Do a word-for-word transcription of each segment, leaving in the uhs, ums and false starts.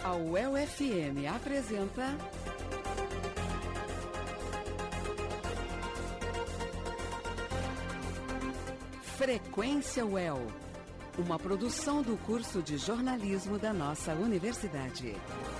A U E L F M apresenta Frequência U E L, uma produção do curso de jornalismo da nossa universidade.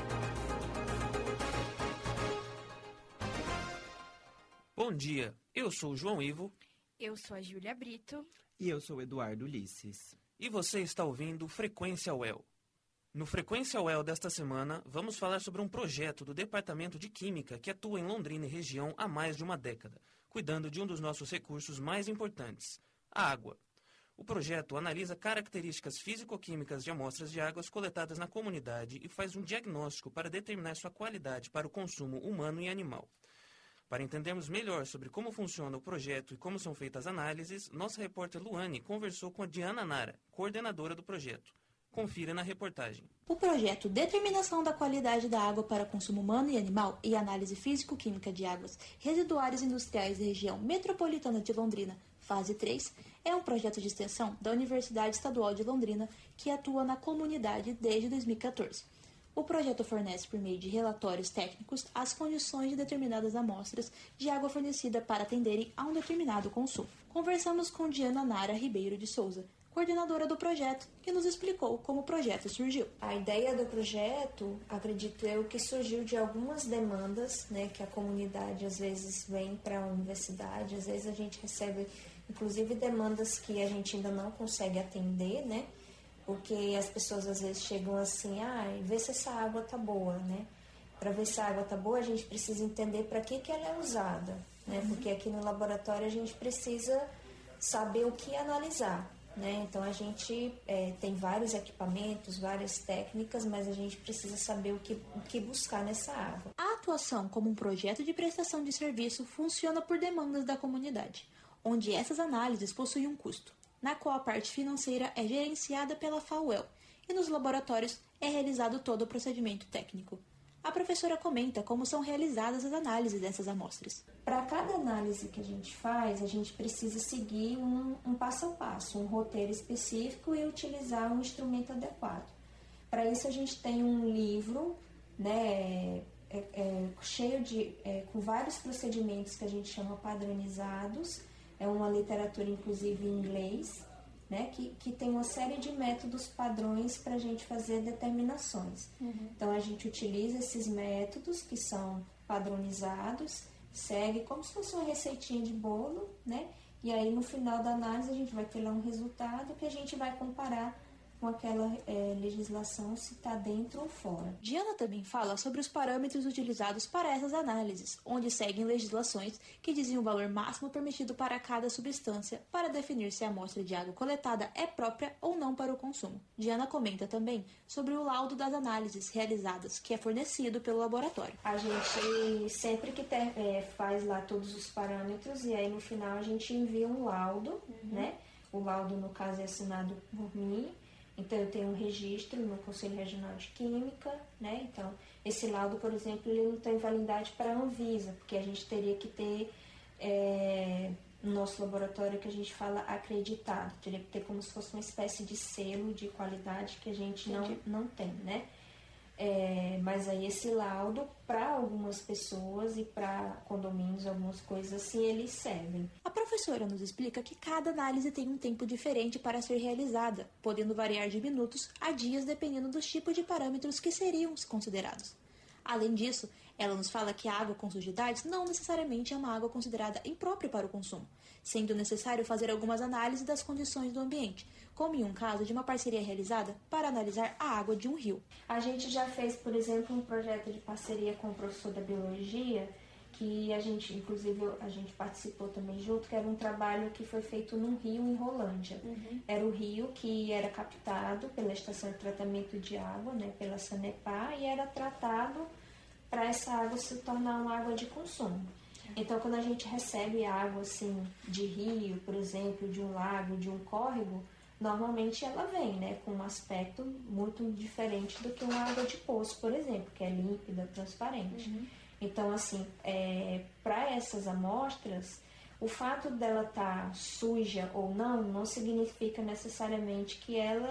Bom dia, eu sou o João Ivo. Eu sou a Júlia Brito. E eu sou o Eduardo Ulisses. E você está ouvindo Frequência U E L. No Frequência U E L desta semana, vamos falar sobre um projeto do Departamento de Química que atua em Londrina e região há mais de uma década, cuidando de um dos nossos recursos mais importantes, a água. O projeto analisa características físico-químicas de amostras de águas coletadas na comunidade e faz um diagnóstico para determinar sua qualidade para o consumo humano e animal. Para entendermos melhor sobre como funciona o projeto e como são feitas as análises, nossa repórter Luane conversou com a Diana Nara, coordenadora do projeto. Confira na reportagem. O projeto Determinação da Qualidade da Água para Consumo Humano e Animal e Análise Físico-Química de Águas Residuárias Industriais da Região Metropolitana de Londrina, fase três, é um projeto de extensão da Universidade Estadual de Londrina que atua na comunidade desde dois mil e quatorze. O projeto fornece, por meio de relatórios técnicos, as condições de determinadas amostras de água fornecida para atenderem a um determinado consumo. Conversamos com Diana Nara Ribeiro de Souza, coordenadora do projeto, que nos explicou como o projeto surgiu. A ideia do projeto, acredito eu, que surgiu de algumas demandas, né, que a comunidade às vezes vem para a universidade, às vezes a gente recebe, inclusive, demandas que a gente ainda não consegue atender, né, porque as pessoas às vezes chegam assim, ah, vê se essa água tá boa, né. Para ver se a água tá boa, a gente precisa entender para que que ela é usada, né, uhum. Porque aqui no laboratório a gente precisa saber o que analisar. Né? Então a gente é, tem vários equipamentos, várias técnicas, mas a gente precisa saber o que, o que buscar nessa água. A atuação como um projeto de prestação de serviço funciona por demandas da comunidade, onde essas análises possuem um custo, na qual a parte financeira é gerenciada pela F A U E L e nos laboratórios é realizado todo o procedimento técnico. A professora comenta como são realizadas as análises dessas amostras. Para cada análise que a gente faz, a gente precisa seguir um, um passo a passo, um roteiro específico e utilizar um instrumento adequado. Para isso a gente tem um livro, né, é, é, cheio de, é, com vários procedimentos que a gente chama padronizados, é uma literatura inclusive em inglês, né, que, que tem uma série de métodos padrões para a gente fazer determinações. Uhum. Então, a gente utiliza esses métodos que são padronizados, segue como se fosse uma receitinha de bolo, né, e aí no final da análise a gente vai ter lá um resultado que a gente vai comparar com aquela é, legislação se está dentro ou fora. Diana também fala sobre os parâmetros utilizados para essas análises, onde seguem legislações que dizem o valor máximo permitido para cada substância para definir se a amostra de água coletada é própria ou não para o consumo. Diana comenta também sobre o laudo das análises realizadas, que é fornecido pelo laboratório. A gente sempre que ter, é, faz lá todos os parâmetros e aí no final a gente envia um laudo, uhum. né? O laudo, no caso, é assinado por mim. Então, eu tenho um registro no Conselho Regional de Química, né? Então, esse laudo, por exemplo, ele não tem validade para a Anvisa, porque a gente teria que ter, é, no nosso laboratório, que a gente fala acreditado. Teria que ter como se fosse uma espécie de selo de qualidade que a gente não, não tem, né? É, mas aí esse laudo, para algumas pessoas e para condomínios, algumas coisas assim, eles servem. A professora nos explica que cada análise tem um tempo diferente para ser realizada, podendo variar de minutos a dias dependendo dos tipos de parâmetros que seriam considerados. Além disso, ela nos fala que a água com sujidades não necessariamente é uma água considerada imprópria para o consumo, sendo necessário fazer algumas análises das condições do ambiente, como em um caso de uma parceria realizada para analisar a água de um rio. A gente já fez, por exemplo, um projeto de parceria com o professor da biologia, que a gente, inclusive, a gente participou também junto, que era um trabalho que foi feito num rio em Rolândia. Uhum. Era o rio que era captado pela estação de tratamento de água, né, pela Sanepar, e era tratado para essa água se tornar uma água de consumo. Então, quando a gente recebe água assim, de rio, por exemplo, de um lago, de um córrego, normalmente ela vem, né, com um aspecto muito diferente do que uma água de poço, por exemplo, que é límpida, transparente. Uhum. Então, assim, é, para essas amostras, o fato dela estar tá suja ou não, não significa necessariamente que ela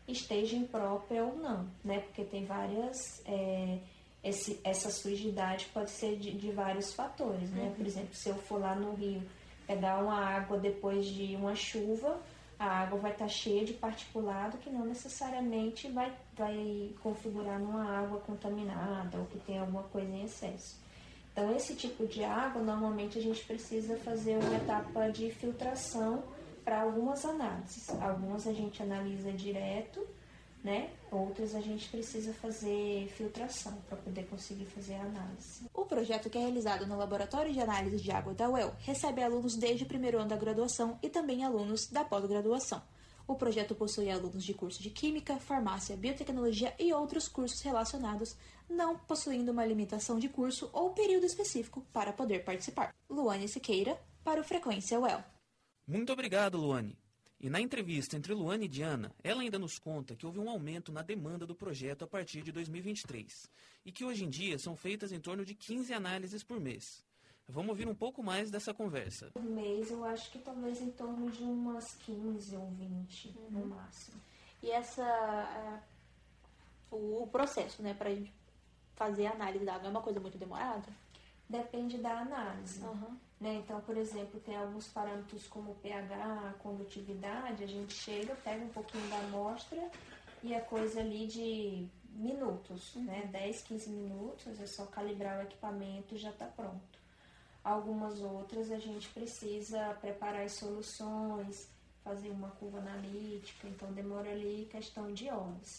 esteja imprópria ou não, né? Porque tem várias... É, esse, essa sujidade pode ser de, de vários fatores, né? Uhum. Por exemplo, se eu for lá no rio pegar uma água depois de uma chuva, a água vai estar cheia de particulado que não necessariamente vai, vai configurar numa água contaminada ou que tem alguma coisa em excesso. Então, esse tipo de água, normalmente a gente precisa fazer uma etapa de filtração para algumas análises. Algumas a gente analisa direto, né? Outras a gente precisa fazer filtração para poder conseguir fazer a análise. O projeto, que é realizado no Laboratório de Análise de Água da U E L, recebe alunos desde o primeiro ano da graduação e também alunos da pós-graduação. O projeto possui alunos de curso de Química, Farmácia, Biotecnologia e outros cursos relacionados, não possuindo uma limitação de curso ou período específico para poder participar. Luane Siqueira, para o Frequência U E L. Muito obrigado, Luane. E na entrevista entre Luane e Diana, ela ainda nos conta que houve um aumento na demanda do projeto a partir de dois mil e vinte e três e que hoje em dia são feitas em torno de quinze análises por mês. Vamos ouvir um pouco mais dessa conversa. Por mês, eu acho que talvez em torno de umas quinze ou vinte, uhum. no máximo. E essa, a, o processo, né, para a gente fazer a análise da água é uma coisa muito demorada? Depende da análise. Uhum. Né? Então, por exemplo, tem alguns parâmetros como pH, condutividade, a gente chega, pega um pouquinho da amostra e é coisa ali de minutos, uhum. né? dez, quinze minutos, é só calibrar o equipamento e já está pronto. Algumas outras a gente precisa preparar as soluções, fazer uma curva analítica, então demora ali questão de horas.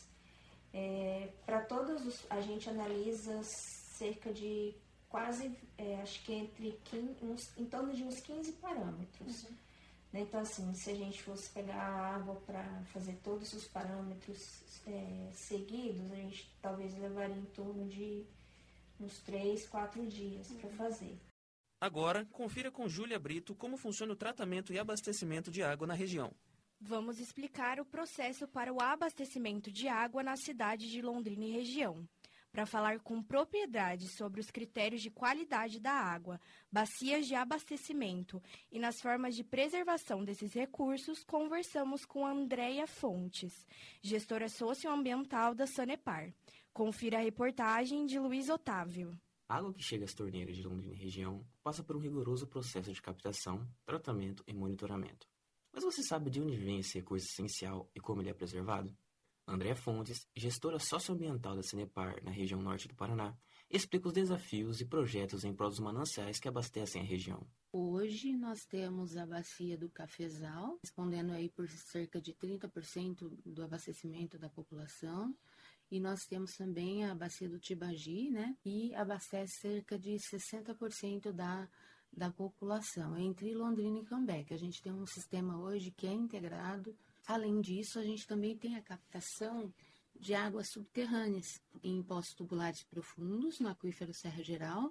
É, para todos os, a gente analisa cerca de quase, é, acho que entre quinze, uns, em torno de uns quinze parâmetros. Uhum. Né? Então, assim, se a gente fosse pegar a água para fazer todos os parâmetros é, seguidos, a gente talvez levaria em torno de uns três, quatro dias uhum. para fazer. Agora, confira com Júlia Brito como funciona o tratamento e abastecimento de água na região. Vamos explicar o processo para o abastecimento de água na cidade de Londrina e região. Para falar com propriedade sobre os critérios de qualidade da água, bacias de abastecimento e nas formas de preservação desses recursos, conversamos com Andréia Fontes, gestora socioambiental da Sanepar. Confira a reportagem de Luiz Otávio. A água que chega às torneiras de Londrina e região passa por um rigoroso processo de captação, tratamento e monitoramento. Mas você sabe de onde vem esse recurso essencial e como ele é preservado? Andréia Fontes, gestora socioambiental da Sanepar na região norte do Paraná, explica os desafios e projetos em prol dos mananciais que abastecem a região. Hoje nós temos a bacia do Cafezal, respondendo aí por cerca de trinta por cento do abastecimento da população. E nós temos também a bacia do Tibagi, né? E abastece cerca de sessenta por cento da, da população, entre Londrina e Cambé, que a gente tem um sistema hoje que é integrado. Além disso, a gente também tem a captação de águas subterrâneas em poços tubulares profundos, no aquífero Serra Geral,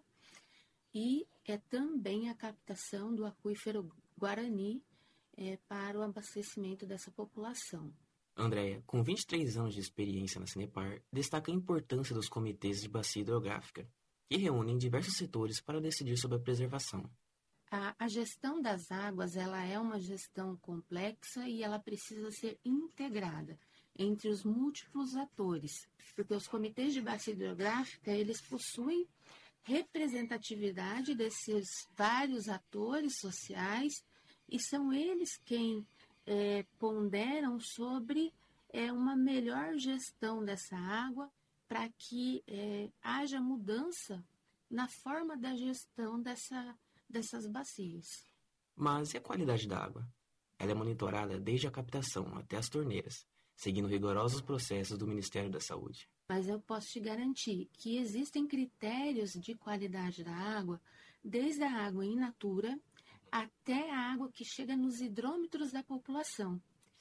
e é também a captação do aquífero Guarani é, para o abastecimento dessa população. Andréia, com vinte e três anos de experiência na Sanepar, destaca a importância dos comitês de bacia hidrográfica, que reúnem diversos setores para decidir sobre a preservação. A, a gestão das águas ela é uma gestão complexa e ela precisa ser integrada entre os múltiplos atores, porque os comitês de bacia hidrográfica eles possuem representatividade desses vários atores sociais e são eles quem É, ponderam sobre é, uma melhor gestão dessa água para que é, haja mudança na forma da gestão dessa, dessas bacias. Mas e a qualidade da água? Ela é monitorada desde a captação até as torneiras, seguindo rigorosos processos do Ministério da Saúde. Mas eu posso te garantir que existem critérios de qualidade da água, desde a água in natura até a água que chega nos hidrômetros da população.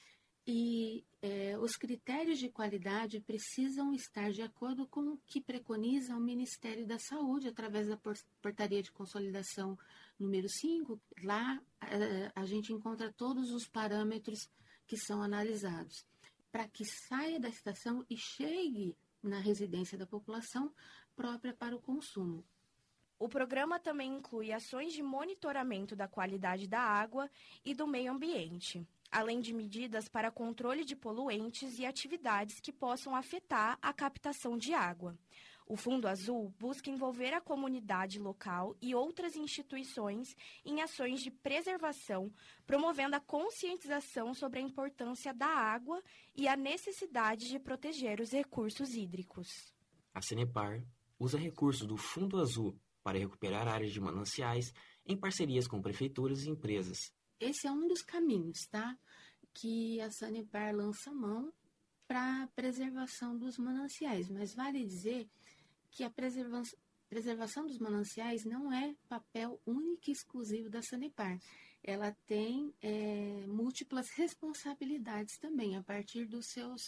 E é, os critérios de qualidade precisam estar de acordo com o que preconiza o Ministério da Saúde, através da Portaria de Consolidação número cinco. Lá a, a gente encontra todos os parâmetros que são analisados, para que saia da estação e chegue na residência da população própria para o consumo. O programa também inclui ações de monitoramento da qualidade da água e do meio ambiente. além de medidas para controle de poluentes e atividades que possam afetar a captação de água. O Fundo Azul busca envolver a comunidade local e outras instituições em ações de preservação, promovendo a conscientização sobre a importância da água e a necessidade de proteger os recursos hídricos. A Sanepar usa recursos do Fundo Azul para recuperar áreas de mananciais em parcerias com prefeituras e empresas. Esse é um dos caminhos, tá? Que a Sanepar lança mão para a preservação dos mananciais, mas vale dizer que a preserva- preservação dos mananciais não é papel único e exclusivo da Sanepar. Ela tem é, múltiplas responsabilidades também, a partir dos seus,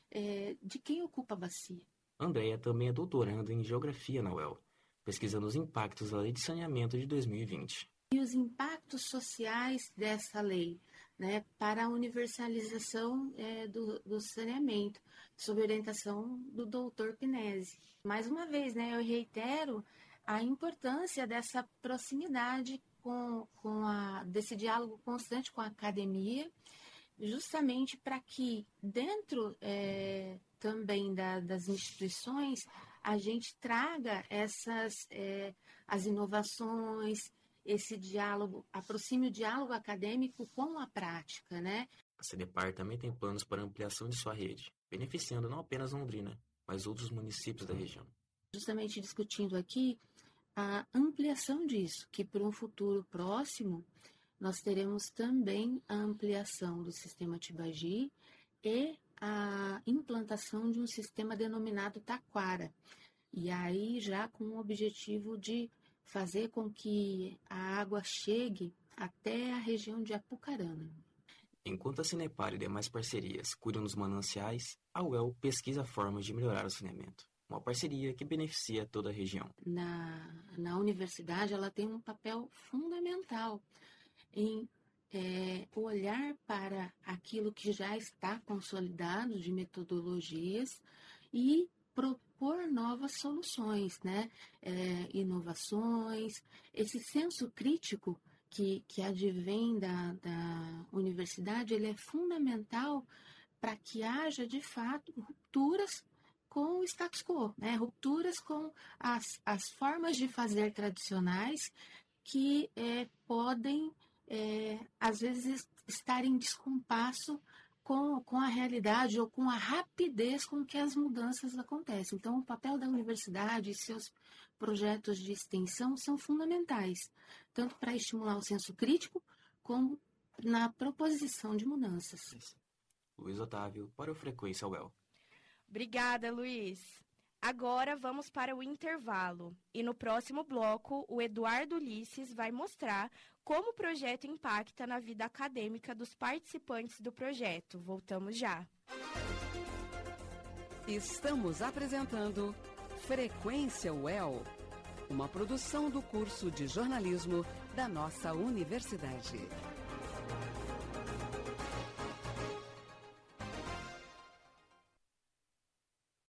é, de quem ocupa a bacia. Andréia também é doutoranda em Geografia na U E L, pesquisando os impactos da Lei de Saneamento de dois mil e vinte. E os impactos sociais dessa lei, né, para a universalização é, do, do saneamento, sob orientação do doutor Pinesi. Mais uma vez, né, eu reitero a importância dessa proximidade com, com a, desse diálogo constante com a academia, justamente para que dentro é, também da, das instituições a gente traga essas é, as inovações, esse diálogo, aproxime o diálogo acadêmico com a prática, né? A Sanepar também tem planos para ampliação de sua rede, beneficiando não apenas Londrina, mas outros municípios da região. Justamente discutindo aqui a ampliação disso, que para um futuro próximo nós teremos também a ampliação do sistema Tibagi e a implantação de um sistema denominado Taquara. E aí já com o objetivo de fazer com que a água chegue até a região de Apucarana. Enquanto a Sanepar e demais parcerias cuidam dos mananciais, a U E L pesquisa formas de melhorar o saneamento. Uma parceria que beneficia toda a região. Na, na universidade, ela tem um papel fundamental em é, olhar para aquilo que já está consolidado de metodologias e propor novas soluções, né? É, inovações, esse senso crítico que, que advém da, da universidade, ele é fundamental para que haja, de fato, rupturas com o status quo, né? Rupturas com as, as formas de fazer tradicionais que é, podem, é, às vezes, estar em descompasso com, com a realidade ou com a rapidez com que as mudanças acontecem. Então, o papel da universidade e seus projetos de extensão são fundamentais, tanto para estimular o senso crítico, como na proposição de mudanças. Luiz Otávio, para o Frequência U E L. Obrigada, Luiz. Agora vamos para o intervalo. E no próximo bloco, o Eduardo Ulisses vai mostrar como o projeto impacta na vida acadêmica dos participantes do projeto. Voltamos já. Estamos apresentando Frequência U E L, uma produção do curso de jornalismo da nossa universidade.